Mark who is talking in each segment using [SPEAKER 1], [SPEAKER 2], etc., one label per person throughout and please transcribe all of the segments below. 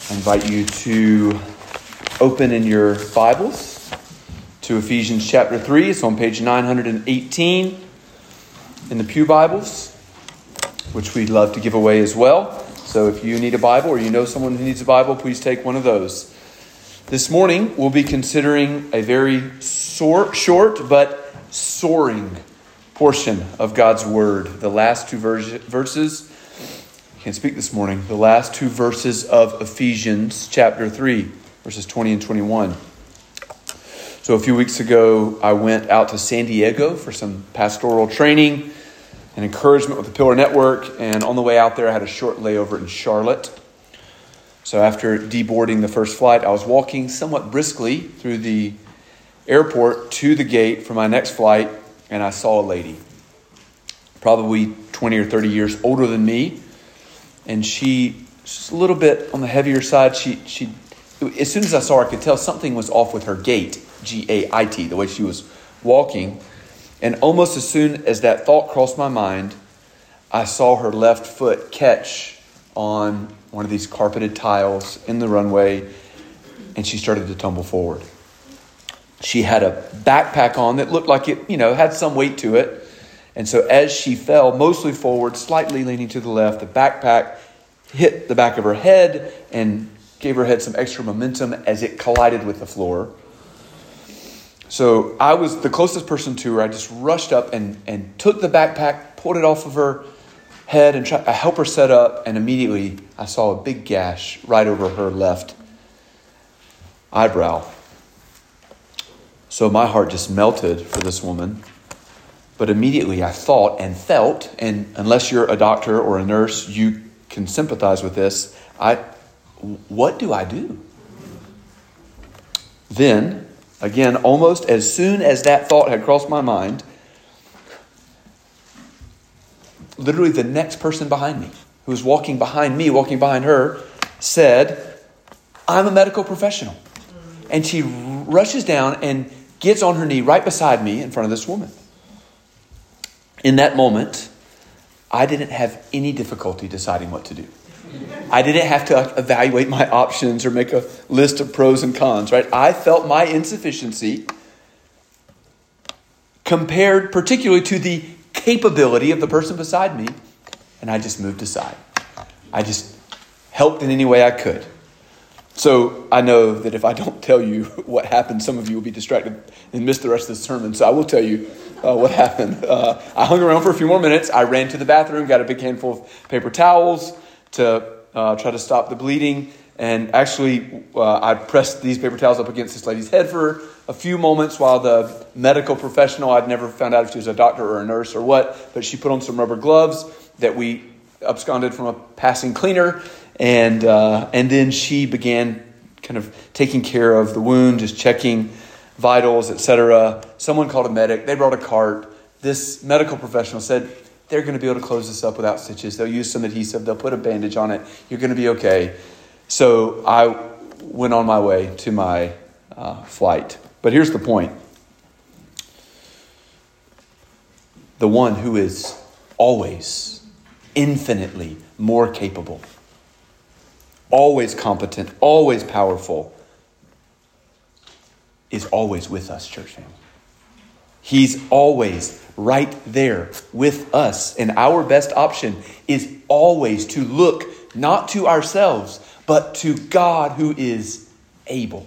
[SPEAKER 1] I invite you to open in your Bibles to Ephesians chapter 3. It's on page 918 in the Pew Bibles, which we'd love to give away as well. So if you need a Bible or you know someone who needs a Bible, please take one of those. This morning, we'll be considering a very short but soaring portion of God's Word. The last two verses, I can't speak this morning, the last two verses of Ephesians chapter 3, verses 20 and 21. So a few weeks ago, I went out to San Diego for some pastoral training and encouragement with the Pillar Network. And on the way out there, I had a short layover in Charlotte. So after deboarding the first flight, I was walking somewhat briskly through the airport to the gate for my next flight, and I saw a lady, probably 20 or 30 years older than me. And she, just a little bit on the heavier side, she as soon as I saw her, I could tell something was off with her gait, G-A-I-T, the way she was walking. And almost as soon as that thought crossed my mind, I saw her left foot catch on one of these carpeted tiles in the runway, and she started to tumble forward. She had a backpack on that looked like it, had some weight to it. And so as she fell, mostly forward, slightly leaning to the left, the backpack hit the back of her head and gave her head some extra momentum as it collided with the floor. So I was the closest person to her. I just rushed up and took the backpack, pulled it off of her head and tried to help her set up. And immediately I saw a big gash right over her left eyebrow. So my heart just melted for this woman. But immediately I thought and felt, and unless you're a doctor or a nurse, you can sympathize with this. What do I do? Then, again, almost as soon as that thought had crossed my mind, literally the next person behind me, who was walking behind me, walking behind her, said, "I'm a medical professional." And she rushes down and gets on her knee right beside me in front of this woman. In that moment, I didn't have any difficulty deciding what to do. I didn't have to evaluate my options or make a list of pros and cons, right? I felt my insufficiency compared particularly to the capability of the person beside me, and I just moved aside. I just helped in any way I could. So I know that if I don't tell you what happened, some of you will be distracted and miss the rest of the sermon. So I will tell you what happened. I hung around for a few more minutes. I ran to the bathroom, got a big handful of paper towels to try to stop the bleeding. And actually, I pressed these paper towels up against this lady's head for a few moments while the medical professional, I'd never found out if she was a doctor or a nurse or what, but she put on some rubber gloves that we absconded from a passing cleaner. And then she began kind of taking care of the wound, just checking vitals, etc. Someone called a medic. They brought a cart. This medical professional said, "They're going to be able to close this up without stitches. They'll use some adhesive. They'll put a bandage on it. You're going to be okay." So I went on my way to my flight. But here's the point. The one who is always infinitely more capable, always competent, always powerful, is always with us, church family. He's always right there with us. And our best option is always to look not to ourselves, but to God who is able.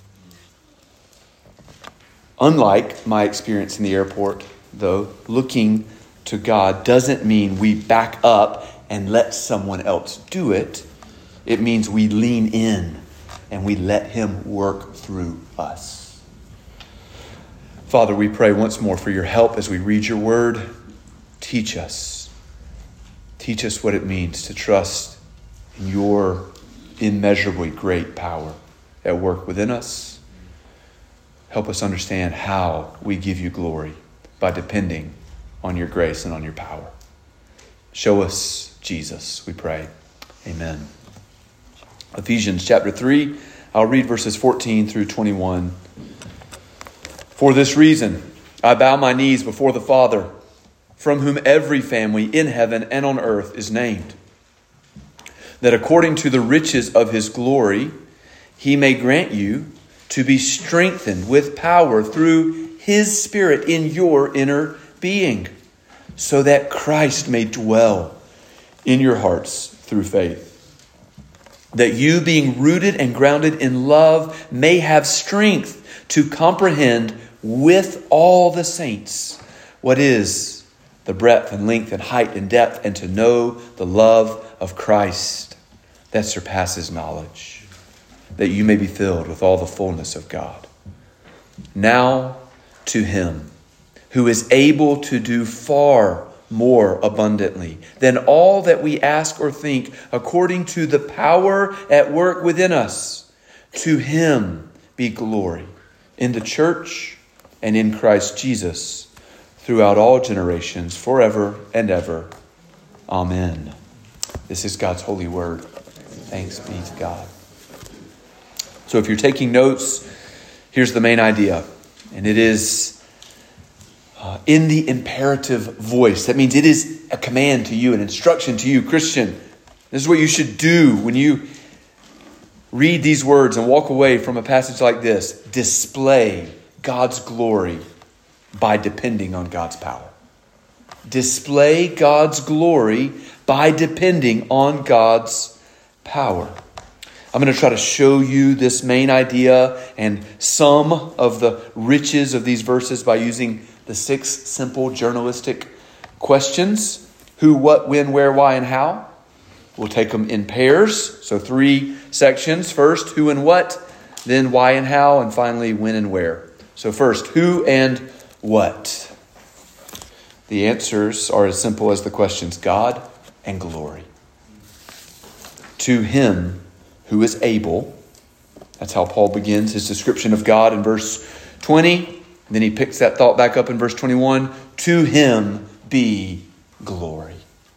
[SPEAKER 1] Unlike my experience in the airport, though, looking to God doesn't mean we back up and let someone else do it. It means we lean in and we let Him work through us. Father, we pray once more for your help as we read your word. Teach us. Teach us what it means to trust in your immeasurably great power at work within us. Help us understand how we give you glory by depending on your grace and on your power. Show us Jesus, we pray. Amen. Ephesians chapter 3, I'll read verses 14 through 21. "For this reason, I bow my knees before the Father, from whom every family in heaven and on earth is named, that according to the riches of his glory, he may grant you to be strengthened with power through his Spirit in your inner being, so that Christ may dwell in your hearts through faith. That you, being rooted and grounded in love, may have strength to comprehend with all the saints what is the breadth and length and height and depth, and to know the love of Christ that surpasses knowledge, that you may be filled with all the fullness of God. Now to him who is able to do far more abundantly than all that we ask or think, according to the power at work within us, to him be glory in the church and in Christ Jesus throughout all generations, forever and ever. Amen. This is God's holy word. Thanks be to God. So if you're taking notes, here's the main idea. And it is in the imperative voice. That means it is a command to you, an instruction to you, Christian. This is what you should do when you read these words and walk away from a passage like this. Display God's glory by depending on God's power. Display God's glory by depending on God's power. I'm going to try to show you this main idea and some of the riches of these verses by using the 6 simple journalistic questions. Who, what, when, where, why, and how. We'll take them in pairs. So 3 sections. First, who and what. Then why and how. And finally, when and where. So first, who and what. The answers are as simple as the questions. God and glory. To him who is able. That's how Paul begins his description of God in verse 20. Then he picks that thought back up in verse 21. To him be glory.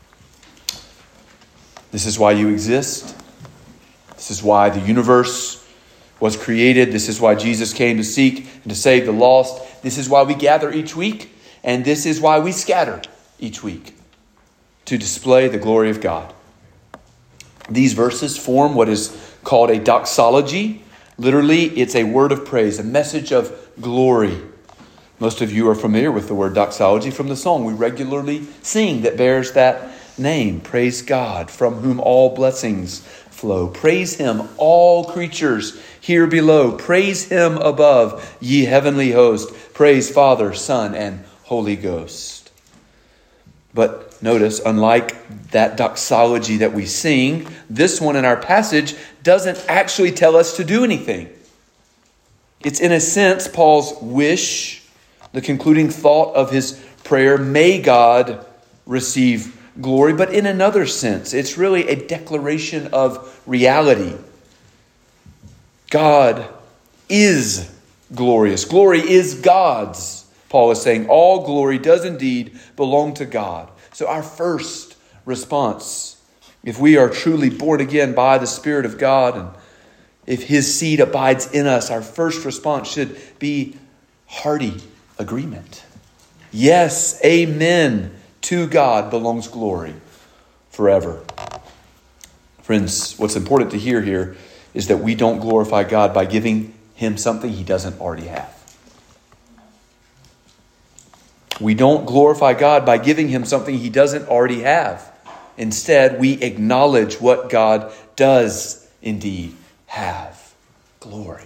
[SPEAKER 1] This is why you exist. This is why the universe was created. This is why Jesus came to seek and to save the lost. This is why we gather each week. And this is why we scatter each week. To display the glory of God. These verses form what is called a doxology. Literally, it's a word of praise, a message of glory. Most of you are familiar with the word doxology from the song we regularly sing that bears that name. Praise God, from whom all blessings flow. Praise him, all creatures here below. Praise him above, ye heavenly host. Praise Father, Son, and Holy Ghost. But notice, unlike that doxology that we sing, this one in our passage doesn't actually tell us to do anything. It's in a sense Paul's wish, the concluding thought of his prayer, may God receive glory. But in another sense, it's really a declaration of reality. God is glorious. Glory is God's. Paul is saying all glory does indeed belong to God. So our first response, if we are truly born again by the Spirit of God, and if his seed abides in us, our first response should be hearty agreement. Yes, amen. To God belongs glory forever. Friends, what's important to hear here is that we don't glorify God by giving him something he doesn't already have. We don't glorify God by giving him something he doesn't already have. Instead, we acknowledge what God does indeed have. Glory.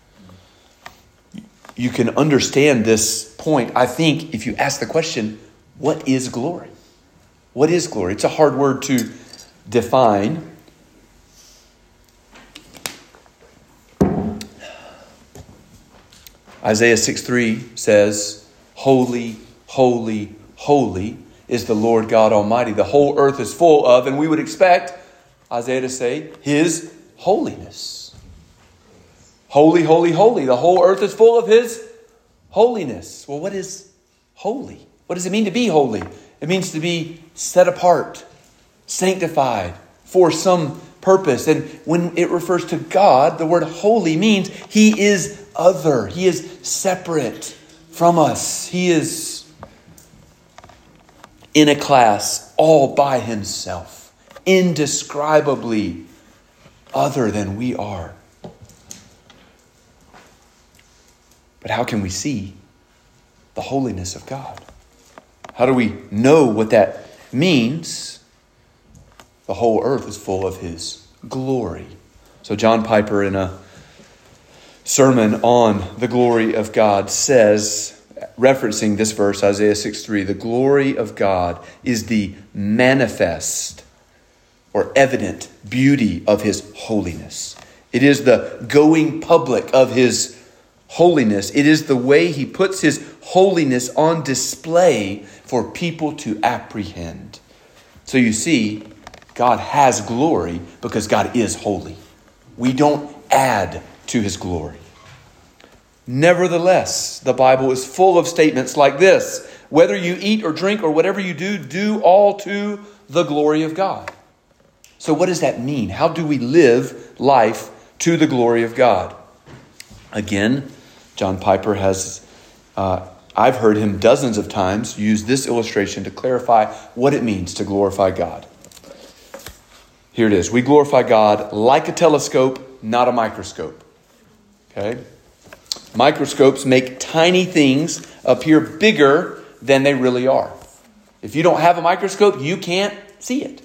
[SPEAKER 1] You can understand this point, I think, if you ask the question, what is glory? What is glory? It's a hard word to define. Isaiah 6:3 says, holy, holy, holy is the Lord God Almighty. The whole earth is full of, and we would expect Isaiah to say, his holiness. Holy, holy, holy. The whole earth is full of his holiness. Well, what is holy? What does it mean to be holy? It means to be set apart, sanctified for some purpose. And when it refers to God, the word holy means he is other. He is separate from us. He is in a class all by himself. indescribably other than we are. But how can we see the holiness of God? How do we know what that means? The whole earth is full of His glory. So John Piper, in a sermon on the glory of God, says, referencing this verse, Isaiah 6:3, the glory of God is the manifest or evident beauty of His holiness. It is the going public of His holiness. It is the way He puts His holiness on display for people to apprehend. So you see, God has glory because God is holy. We don't add to His glory. Nevertheless, the Bible is full of statements like this: whether you eat or drink or whatever you do, do all to the glory of God. So what does that mean? How do we live life to the glory of God? Again, John Piper has, I've heard him dozens of times use this illustration to clarify what it means to glorify God. Here it is. We glorify God like a telescope, not a microscope. Okay? Microscopes make tiny things appear bigger than they really are. If you don't have a microscope, you can't see it.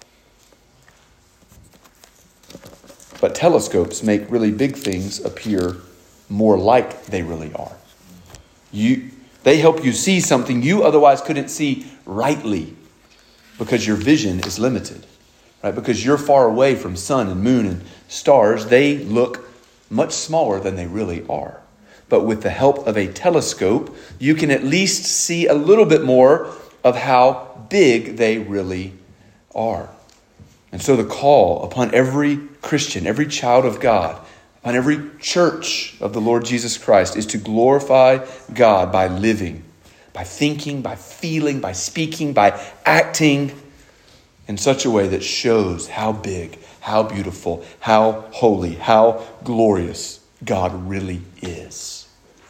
[SPEAKER 1] But telescopes make really big things appear more like they really are. They help you see something you otherwise couldn't see rightly because your vision is limited. Right? Because you're far away from sun and moon and stars, they look much smaller than they really are. But with the help of a telescope, you can at least see a little bit more of how big they really are. And so the call upon every Christian, every child of God, upon every church of the Lord Jesus Christ is to glorify God by living, by thinking, by feeling, by speaking, by acting in such a way that shows how big, how beautiful, how holy, how glorious God really is.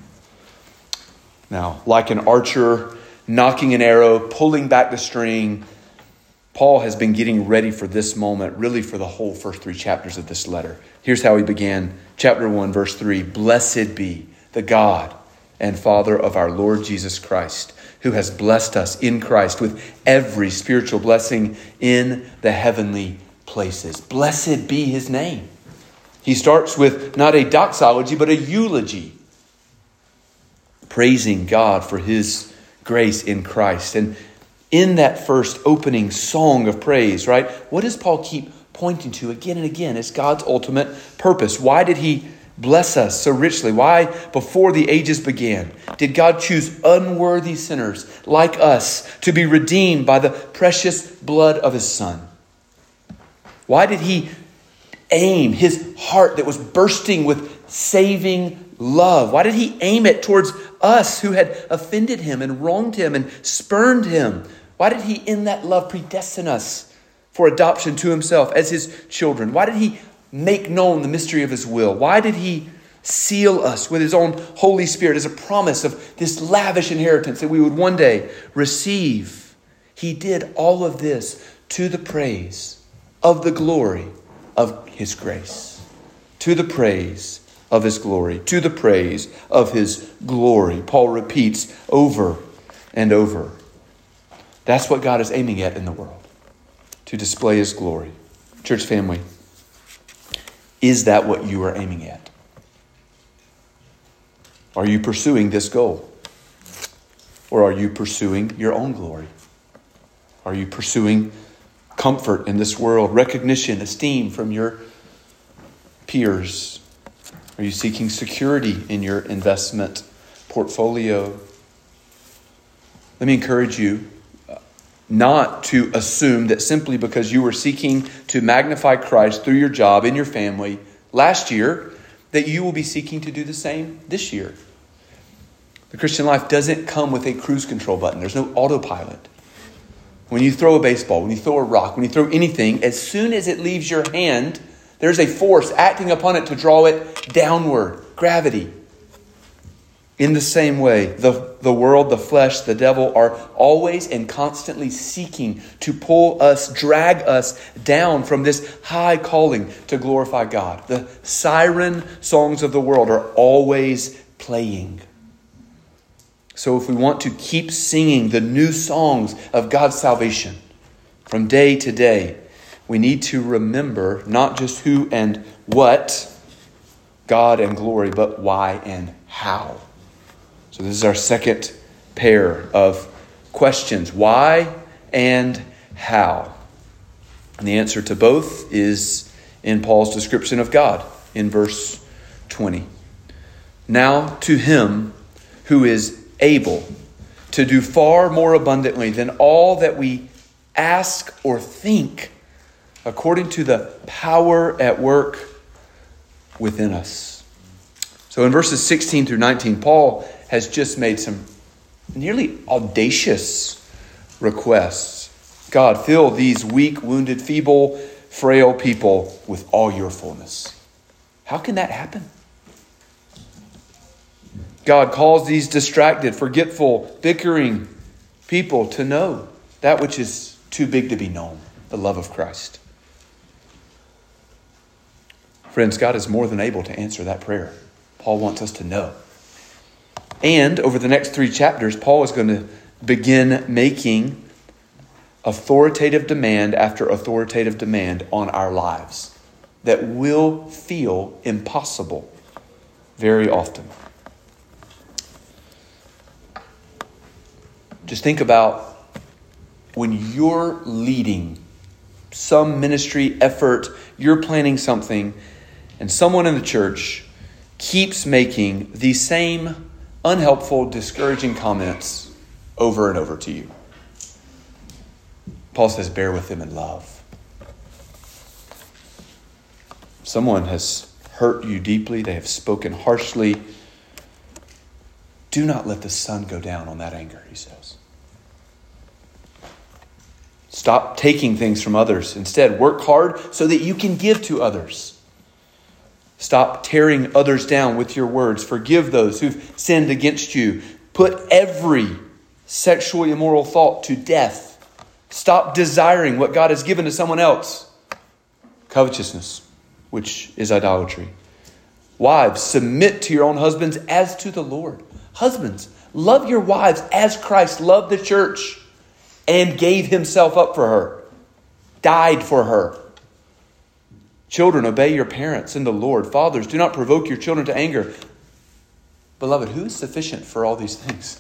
[SPEAKER 1] Now, like an archer knocking an arrow, pulling back the string, Paul has been getting ready for this moment, really for the whole first 3 chapters of this letter. Here's how he began. Chapter 1, verse 3. Blessed be the God and Father of our Lord Jesus Christ, who has blessed us in Christ with every spiritual blessing in the heavenly places. Blessed be His name. He starts with not a doxology, but a eulogy, praising God for His grace in Christ. And in that first opening song of praise, right, what does Paul keep pointing to again and again? It's God's ultimate purpose. Why did He bless us so richly? Why, before the ages began, did God choose unworthy sinners like us to be redeemed by the precious blood of His Son? Why did He aim His heart that was bursting with saving love? Why did He aim it towards us who had offended Him and wronged Him and spurned Him? Why did He in that love predestine us for adoption to Himself as His children? Why did He make known the mystery of His will? Why did He seal us with His own Holy Spirit as a promise of this lavish inheritance that we would one day receive? He did all of this to the praise of the glory of His grace, to the praise of His glory, to the praise of His glory. Paul repeats over and over. That's what God is aiming at in the world, to display His glory. Church family, is that what you are aiming at? Are you pursuing this goal? Or are you pursuing your own glory? Are you pursuing comfort in this world, recognition, esteem from your peers? Are you seeking security in your investment portfolio? Let me encourage you not to assume that simply because you were seeking to magnify Christ through your job, in your family, last year, that you will be seeking to do the same this year. The Christian life doesn't come with a cruise control button. There's no autopilot. When you throw a baseball, when you throw a rock, when you throw anything, as soon as it leaves your hand, there's a force acting upon it to draw it downward. Gravity. In the same way, the world, the flesh, the devil are always and constantly seeking to pull us, drag us down from this high calling to glorify God. The siren songs of the world are always playing. So if we want to keep singing the new songs of God's salvation from day to day, we need to remember not just who and what, God and glory, but why and how. So this is our second pair of questions. Why and how? And the answer to both is in Paul's description of God in verse 20. Now to him who is able to do far more abundantly than all that we ask or think, according to the power at work within us. So in verses 16 through 19, Paul has just made some nearly audacious requests. God, fill these weak, wounded, feeble, frail people with all your fullness. How can that happen? God calls these distracted, forgetful, bickering people to know that which is too big to be known, the love of Christ. Friends, God is more than able to answer that prayer. Paul wants us to know. And over the next 3 chapters, Paul is going to begin making authoritative demand after authoritative demand on our lives that will feel impossible very often. Just think about when you're leading some ministry effort, you're planning something, and someone in the church keeps making the same unhelpful, discouraging comments over and over to you. Paul says, bear with them in love. Someone has hurt you deeply. They have spoken harshly. Do not let the sun go down on that anger, he says. Stop taking things from others. Instead, work hard so that you can give to others. Stop tearing others down with your words. Forgive those who've sinned against you. Put every sexually immoral thought to death. Stop desiring what God has given to someone else. Covetousness, which is idolatry. Wives, submit to your own husbands as to the Lord. Husbands, love your wives as Christ loved the church and gave himself up for her, died for her. Children, obey your parents in the Lord. Fathers, do not provoke your children to anger. Beloved, who is sufficient for all these things?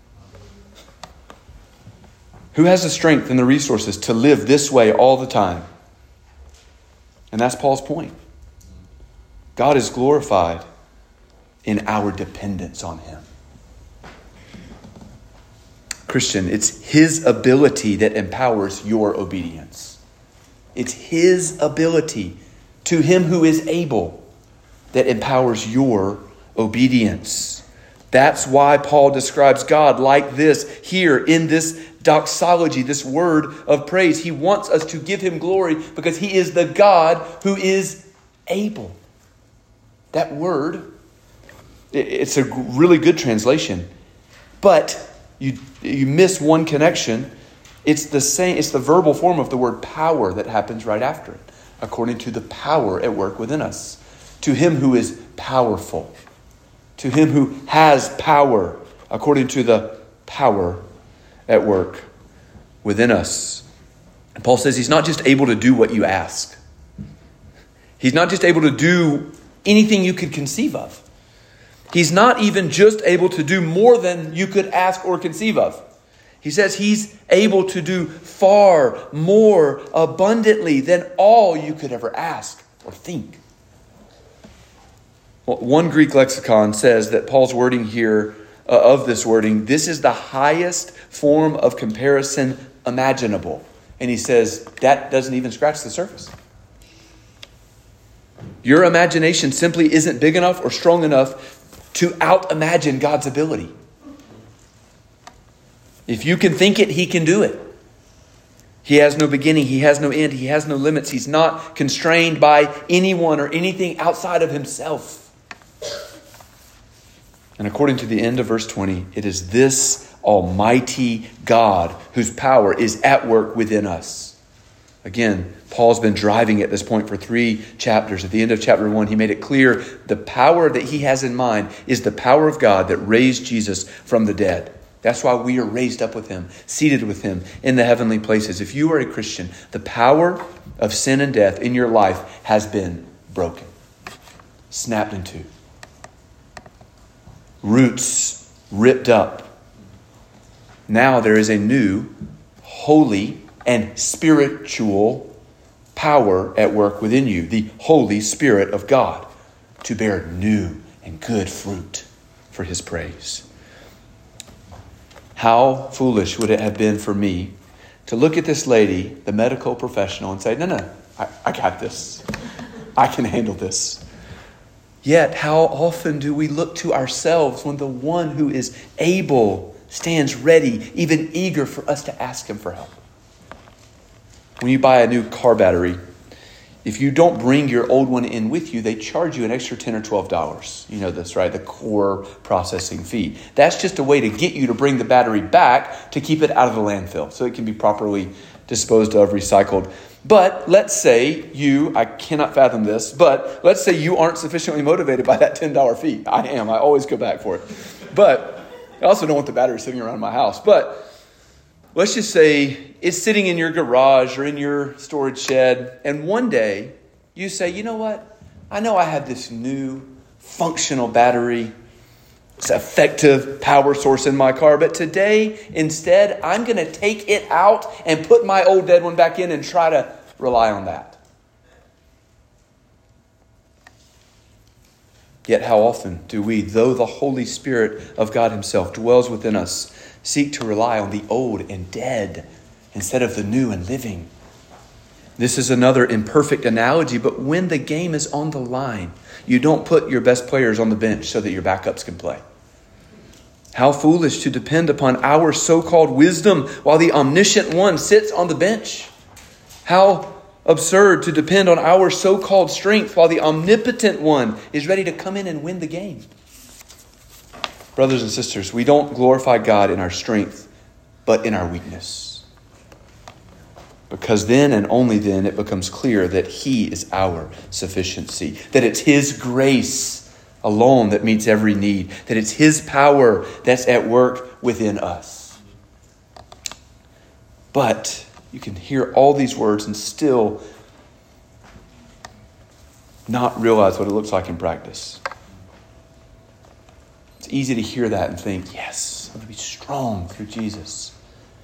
[SPEAKER 1] Who has the strength and the resources to live this way all the time? And that's Paul's point. God is glorified in our dependence on him. Christian, it's his ability that empowers your obedience. It's his ability to him who is able that empowers your obedience. That's why Paul describes God like this here in this doxology, this word of praise. He wants us to give him glory because he is the God who is able. That word, it's a really good translation, but you miss one connection. It's the same. It's the verbal form of the word power that happens right after it, according to the power at work within us. To him who is powerful, to him who has power, according to the power at work within us. And Paul says he's not just able to do what you ask. He's not just able to do anything you could conceive of. He's not even just able to do more than you could ask or conceive of. He says he's able to do far more abundantly than all you could ever ask or think. Well, one Greek lexicon says that Paul's wording here, of this wording, this is the highest form of comparison imaginable. And he says that doesn't even scratch the surface. Your imagination simply isn't big enough or strong enough to out-imagine God's ability. If you can think it, he can do it. He has no beginning. He has no end. He has no limits. He's not constrained by anyone or anything outside of himself. And according to the end of verse 20, it is this almighty God whose power is at work within us. Again, Paul's been driving at this point for 3 chapters. At the end of chapter 1, he made it clear the power that he has in mind is the power of God that raised Jesus from the dead. That's why we are raised up with him, seated with him in the heavenly places. If you are a Christian, the power of sin and death in your life has been broken, snapped in two. Roots ripped up. Now there is a new, holy, and spiritual power at work within you, the Holy Spirit of God, to bear new and good fruit for his praise. How foolish would it have been for me to look at this lady, the medical professional, and say, no, I got this. I can handle this. Yet, how often do we look to ourselves when the one who is able stands ready, even eager for us to ask him for help? When you buy a new car battery, if you don't bring your old one in with you, they charge you an extra $10 or $12. You know this, right? The core processing fee. That's just a way to get you to bring the battery back to keep it out of the landfill so it can be properly disposed of, recycled. But let's say I cannot fathom this, but let's say you aren't sufficiently motivated by that $10 fee. I am. I always go back for it. But I also don't want the battery sitting around my house. But let's just say it's sitting in your garage or in your storage shed. And one day you say, you know what? I know I have this new functional battery. It's an effective power source in my car. But today, instead, I'm going to take it out and put my old dead one back in and try to rely on that. Yet how often do we, though the Holy Spirit of God himself dwells within us, seek to rely on the old and dead instead of the new and living? This is another imperfect analogy, but when the game is on the line, you don't put your best players on the bench so that your backups can play. How foolish to depend upon our so-called wisdom while the omniscient one sits on the bench. How absurd to depend on our so-called strength while the omnipotent one is ready to come in and win the game. Brothers and sisters, we don't glorify God in our strength, but in our weakness. Because then and only then it becomes clear that he is our sufficiency, that it's his grace alone that meets every need, that it's his power that's at work within us. But you can hear all these words and still not realize what it looks like in practice. It's easy to hear that and think, yes, I'm going to be strong through Jesus.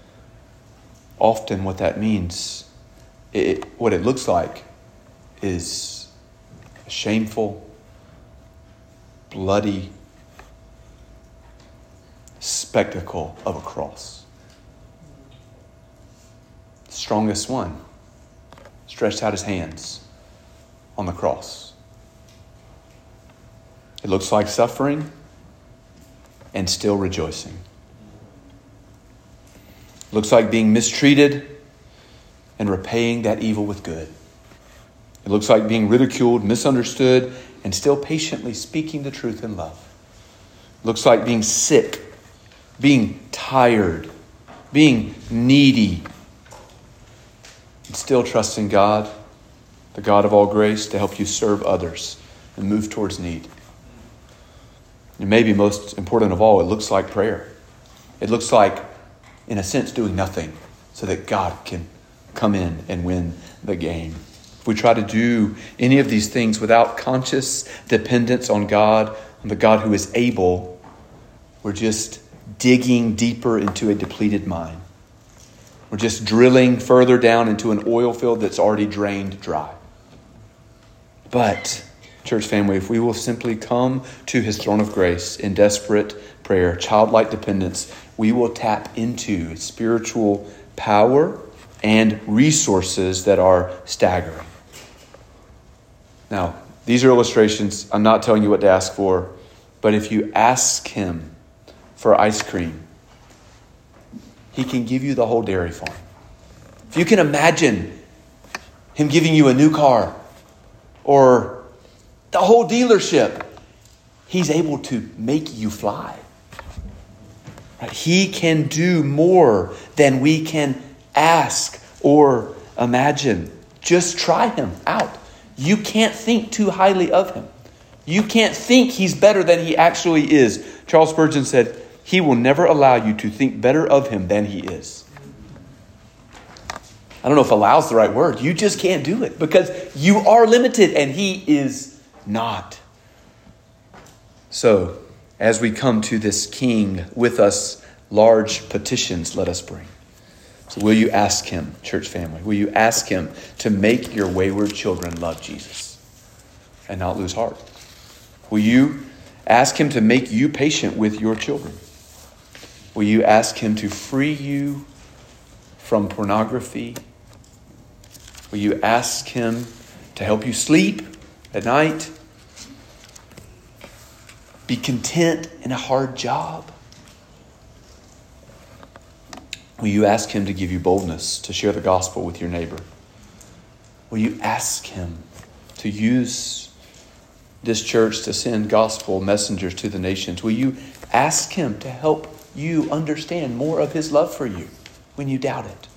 [SPEAKER 1] Often what that means, what it looks like, is a shameful, bloody spectacle of a cross. The strongest one stretched out his hands on the cross. It looks like suffering and still rejoicing. It looks like being mistreated and repaying that evil with good. It looks like being ridiculed, misunderstood, and still patiently speaking the truth in love. It looks like being sick, being tired, being needy, and still trusting God, the God of all grace, to help you serve others and move towards need. And maybe most important of all, it looks like prayer. It looks like, in a sense, doing nothing so that God can come in and win the game. If we try to do any of these things without conscious dependence on God, on the God who is able, we're just digging deeper into a depleted mine. We're just drilling further down into an oil field that's already drained dry. But, church family, if we will simply come to his throne of grace in desperate prayer, childlike dependence, we will tap into spiritual power and resources that are staggering. Now, these are illustrations. I'm not telling you what to ask for, but if you ask him for ice cream, he can give you the whole dairy farm. If you can imagine him giving you a new car or the whole dealership, He's able to make you fly. Right? He can do more than we can ask or imagine. Just try him out. You can't think too highly of him. You can't think he's better than he actually is. Charles Spurgeon said, he will never allow you to think better of him than he is. I don't know if allow is the right word. You just can't do it because you are limited and he is not. So, as we come to this King with us, large petitions let us bring. So will you ask him, church family, will you ask him to make your wayward children love Jesus and not lose heart? Will you ask him to make you patient with your children? Will you ask him to free you from pornography? Will you ask him to help you sleep at night? Be content in a hard job? Will you ask him to give you boldness to share the gospel with your neighbor? Will you ask him to use this church to send gospel messengers to the nations? Will you ask him to help you understand more of his love for you when you doubt it?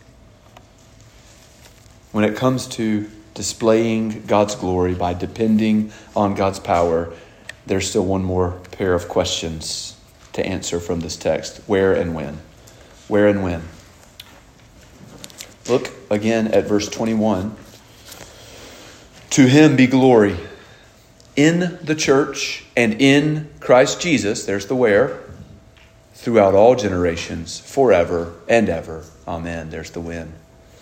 [SPEAKER 1] When it comes to displaying God's glory by depending on God's power, there's still one more pair of questions to answer from this text. Where and when? Where and when? Look again at verse 21. To him be glory in the church and in Christ Jesus, there's the where, throughout all generations, forever and ever. Amen. There's the when.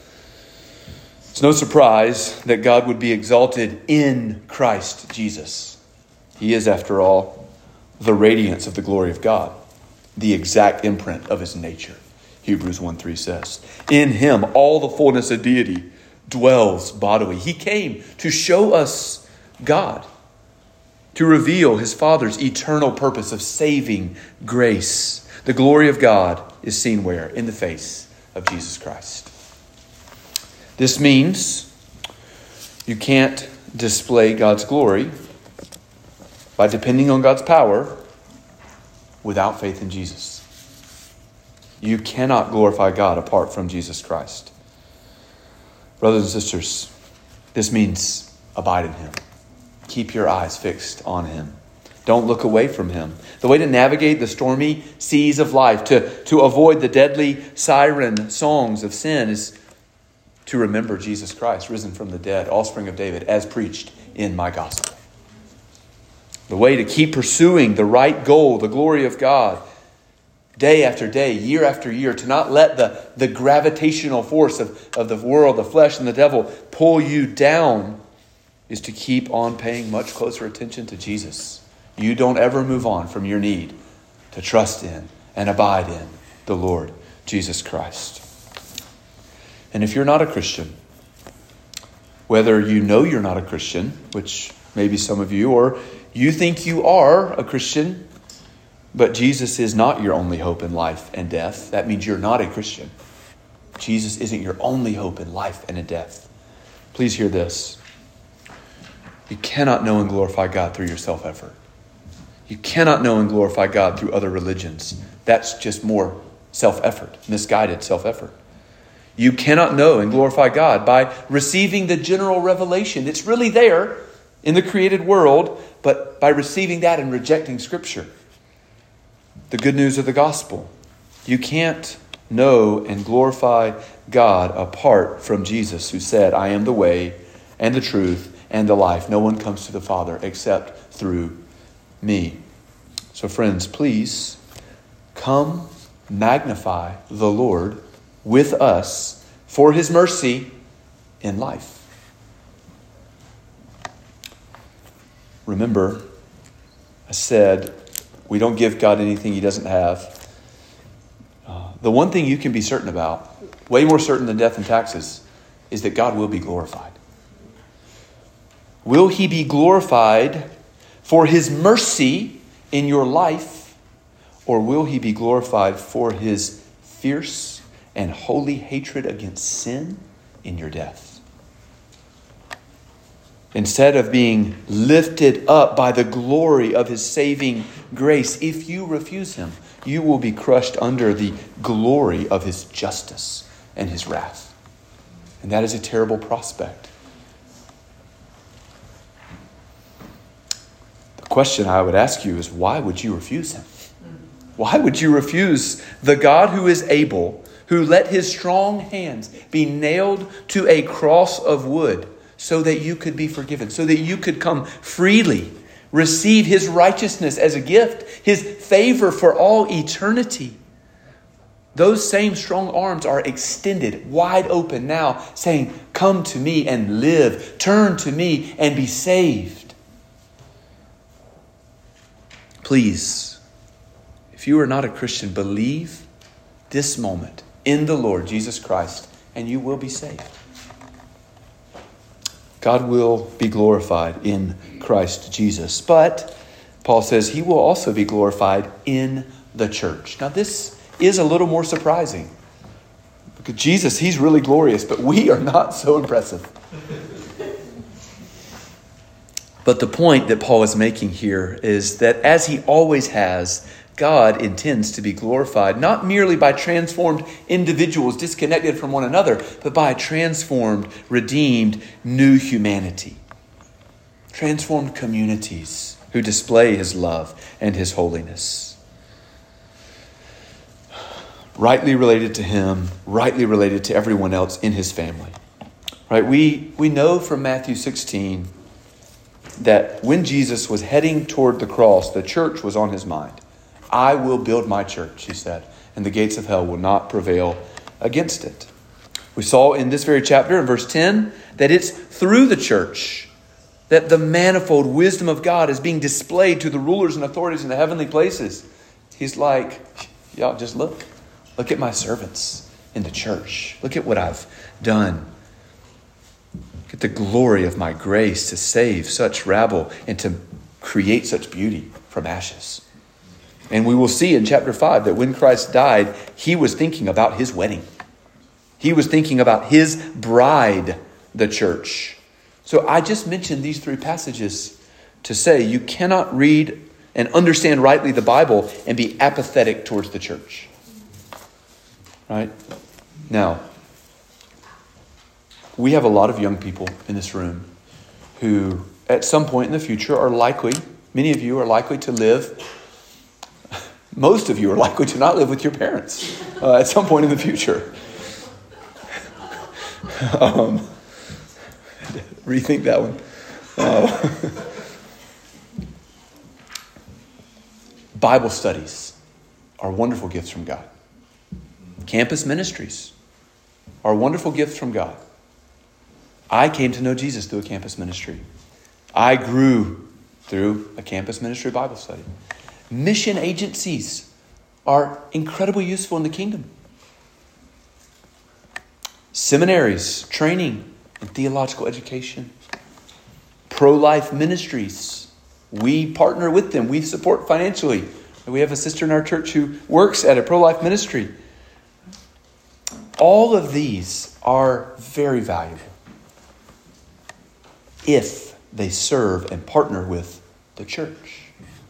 [SPEAKER 1] It's no surprise that God would be exalted in Christ Jesus. He is, after all, the radiance of the glory of God, the exact imprint of his nature. Hebrews 1:3 says, in him all the fullness of deity dwells bodily. He came to show us God, to reveal his Father's eternal purpose of saving grace. The glory of God is seen where? In the face of Jesus Christ. This means you can't display God's glory by depending on God's power without faith in Jesus. You cannot glorify God apart from Jesus Christ. Brothers and sisters, this means abide in him. Keep your eyes fixed on him. Don't look away from him. The way to navigate the stormy seas of life, to avoid the deadly siren songs of sin, is to remember Jesus Christ, risen from the dead, offspring of David, as preached in my gospel. The way to keep pursuing the right goal, the glory of God, day after day, year after year, to not let the gravitational force of the world, the flesh, and the devil pull you down, is to keep on paying much closer attention to Jesus. You don't ever move on from your need to trust in and abide in the Lord Jesus Christ. And if you're not a Christian, whether you know you're not a Christian, which maybe some of you, or you think you are a Christian, but Jesus is not your only hope in life and death, that means you're not a Christian. Jesus isn't your only hope in life and in death. Please hear this. You cannot know and glorify God through your self-effort. You cannot know and glorify God through other religions. That's just more self-effort, misguided self-effort. You cannot know and glorify God by receiving the general revelation. It's really there in the created world, but by receiving that and rejecting Scripture, the good news of the gospel. You can't know and glorify God apart from Jesus, who said, I am the way and the truth and the life. No one comes to the Father except through me. So friends, please come magnify the Lord with us for his mercy in life. Remember, I said, we don't give God anything he doesn't have. The one thing you can be certain about, way more certain than death and taxes, is that God will be glorified. Will he be glorified for his mercy in your life, or will he be glorified for his fierce and holy hatred against sin in your death? Instead of being lifted up by the glory of his saving grace, if you refuse him, you will be crushed under the glory of his justice and his wrath. And that is a terrible prospect. The question I would ask you is, why would you refuse him? Why would you refuse the God who is able, who let his strong hands be nailed to a cross of wood so that you could be forgiven, so that you could come freely, receive his righteousness as a gift, his favor for all eternity? Those same strong arms are extended wide open now, saying, come to me and live. Turn to me and be saved. Please, if you are not a Christian, believe this moment in the Lord Jesus Christ, and you will be saved. God will be glorified in Christ Jesus. But Paul says he will also be glorified in the church. Now this is a little more surprising. Because Jesus, he's really glorious, but we are not so impressive. But the point that Paul is making here is that as he always has, God intends to be glorified not merely by transformed individuals disconnected from one another, but by transformed, redeemed, new humanity. Transformed communities who display his love and his holiness. Rightly related to him, rightly related to everyone else in his family. Right? We know from Matthew 16 that when Jesus was heading toward the cross, the church was on his mind. I will build my church, he said, and the gates of hell will not prevail against it. We saw in this very chapter, in verse 10, that it's through the church that the manifold wisdom of God is being displayed to the rulers and authorities in the heavenly places. He's like, y'all just look. Look at my servants in the church. Look at what I've done. Look at the glory of my grace to save such rabble and to create such beauty from ashes. And we will see in chapter 5 that when Christ died, he was thinking about his wedding. He was thinking about his bride, the church. So I just mentioned these three passages to say you cannot read and understand rightly the Bible and be apathetic towards the church. Right? Now, we have a lot of young people in this room who at some point in the future are likely, many of you are likely to live, most of you are likely to not live with your parents at some point in the future. Rethink that one. Bible studies are wonderful gifts from God. Campus ministries are wonderful gifts from God. I came to know Jesus through a campus ministry. I grew through a campus ministry Bible study. Mission agencies are incredibly useful in the kingdom. Seminaries, training, and theological education. Pro-life ministries. We partner with them. We support financially. We have a sister in our church who works at a pro-life ministry. All of these are very valuable if they serve and partner with the church.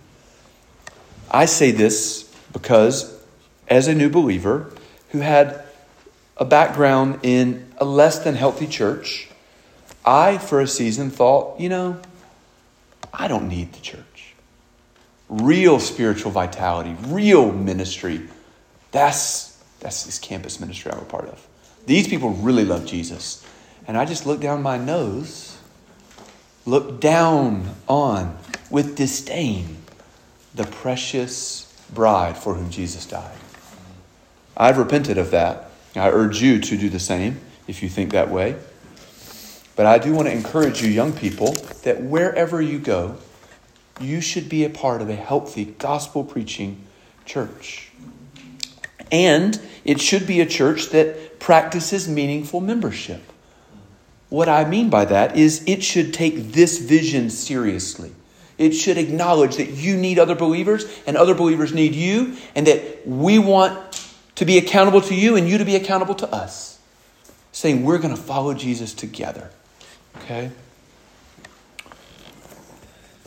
[SPEAKER 1] I say this because as a new believer who had a background in a less than healthy church, I, for a season, thought, I don't need the church. Real spiritual vitality, real ministry, that's this campus ministry I'm a part of. These people really love Jesus. And I just looked down my nose, looked down on, with disdain, the precious bride for whom Jesus died. I've repented of that. I urge you to do the same if you think that way. But I do want to encourage you young people that wherever you go, you should be a part of a healthy gospel-preaching church. And it should be a church that practices meaningful membership. What I mean by that is it should take this vision seriously. It should acknowledge that you need other believers and other believers need you, and that we want to be accountable to you and you to be accountable to us. Saying we're going to follow Jesus together. Okay?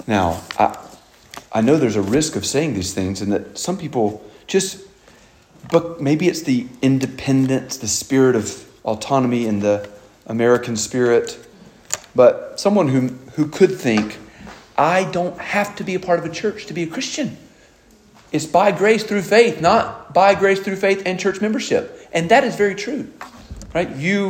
[SPEAKER 1] Now, I know there's a risk of saying these things, and that some people but maybe it's the independence, the spirit of autonomy and the American spirit. But someone who could think, I don't have to be a part of a church to be a Christian. It's by grace through faith, not by grace through faith and church membership. And that is very true. Right?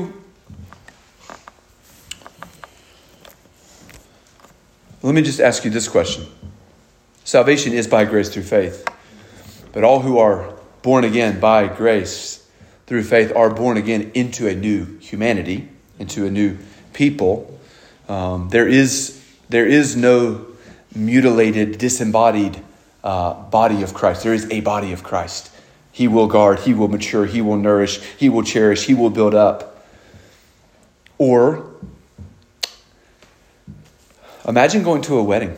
[SPEAKER 1] Let me just ask you this question. Salvation is by grace through faith. But all who are born again by grace through faith are born again into a new humanity, into a new people. There is no mutilated, disembodied body of Christ. There is a body of Christ. He will guard, he will mature, he will nourish, he will cherish, he will build up. Or imagine going to a wedding.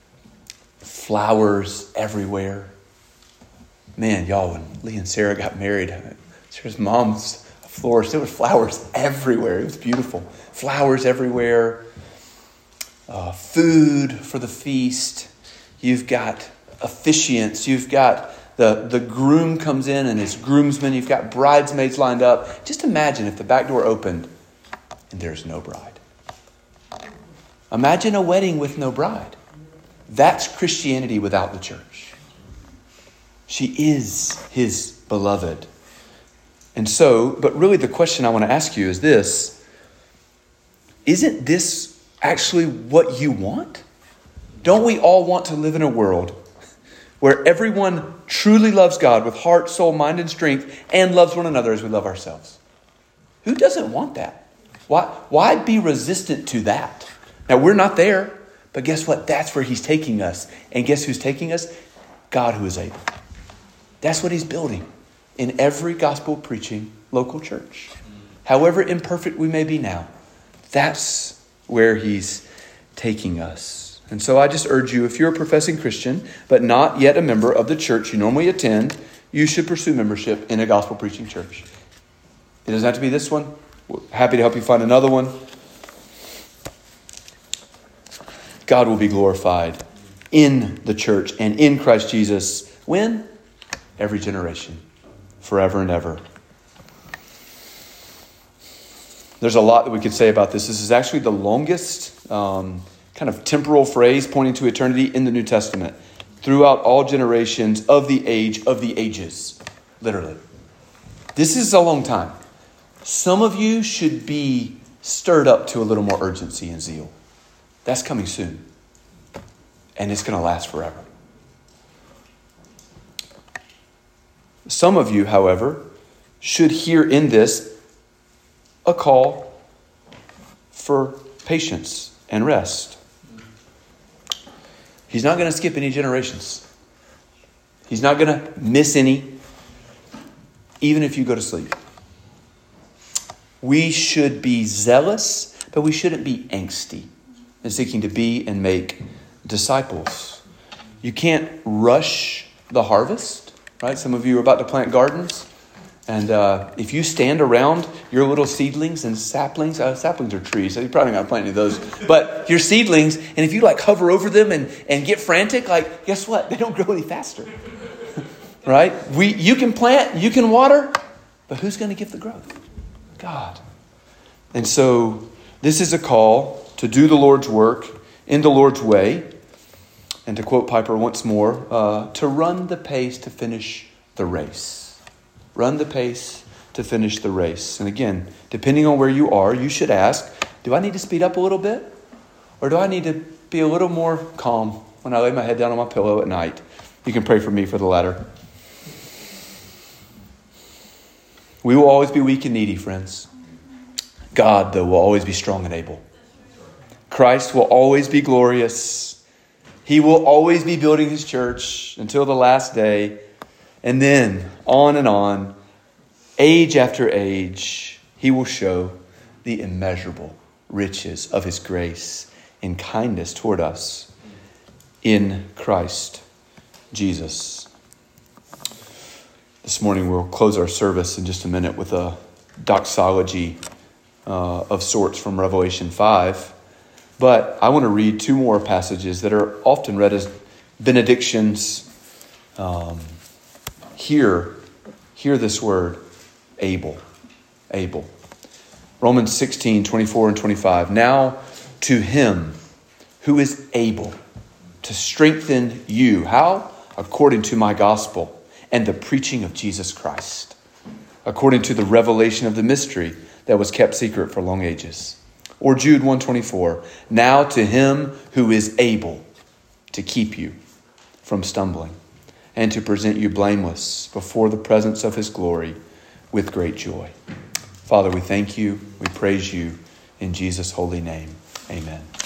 [SPEAKER 1] Flowers everywhere. Man, y'all, when Lee and Sarah got married, Sarah's mom's a florist. There were flowers everywhere. It was beautiful. Flowers everywhere. Food for the feast. You've got officiants. You've got the groom comes in and his groomsmen. You've got bridesmaids lined up. Just imagine if the back door opened and there's no bride. Imagine a wedding with no bride. That's Christianity without the church. She is his beloved. And so, but really the question I want to ask you is this. Isn't this actually what you want? Don't we all want to live in a world where everyone truly loves God with heart, soul, mind, and strength, and loves one another as we love ourselves? Who doesn't want that? Why be resistant to that? Now, we're not there, but guess what? That's where he's taking us. And guess who's taking us? God who is able. That's what he's building in every gospel preaching local church. However imperfect we may be now, that's where he's taking us. And so I just urge you, if you're a professing Christian, but not yet a member of the church you normally attend, you should pursue membership in a gospel preaching church. It doesn't have to be this one. We're happy to help you find another one. God will be glorified in the church and in Christ Jesus. When? Every generation. Forever and ever. There's a lot that we could say about this. This is actually the longest kind of temporal phrase pointing to eternity in the New Testament. Throughout all generations of the age of the ages. Literally. This is a long time. Some of you should be stirred up to a little more urgency and zeal. That's coming soon. And it's going to last forever. Some of you, however, should hear in this a call for patience and rest. He's not going to skip any generations. He's not going to miss any, even if you go to sleep. We should be zealous, but we shouldn't be angsty in seeking to be and make disciples. You can't rush the harvest, right? Some of you are about to plant gardens. And if you stand around your little seedlings and saplings, saplings are trees, so you're probably not planting those. But your seedlings, and if you hover over them and get frantic, guess what? They don't grow any faster. Right? You can plant, you can water, but who's going to give the growth? God. And so this is a call to do the Lord's work in the Lord's way. And to quote Piper once more, to run the pace to finish the race. Run the pace to finish the race. And again, depending on where you are, you should ask, do I need to speed up a little bit? Or do I need to be a little more calm when I lay my head down on my pillow at night? You can pray for me for the latter. We will always be weak and needy, friends. God, though, will always be strong and able. Christ will always be glorious. He will always be building his church until the last day. And then, on, age after age, he will show the immeasurable riches of his grace and kindness toward us in Christ Jesus. This morning we'll close our service in just a minute with a doxology of sorts from Revelation 5. But I want to read two more passages that are often read as benedictions. Hear this word, able. Able. Romans 16:24 and 25. Now to him who is able to strengthen you. How? According to my gospel and the preaching of Jesus Christ. According to the revelation of the mystery that was kept secret for long ages. Or Jude 1:24. Now to him who is able to keep you from stumbling and to present you blameless before the presence of his glory with great joy. Father, we thank you. We praise you in Jesus' holy name. Amen.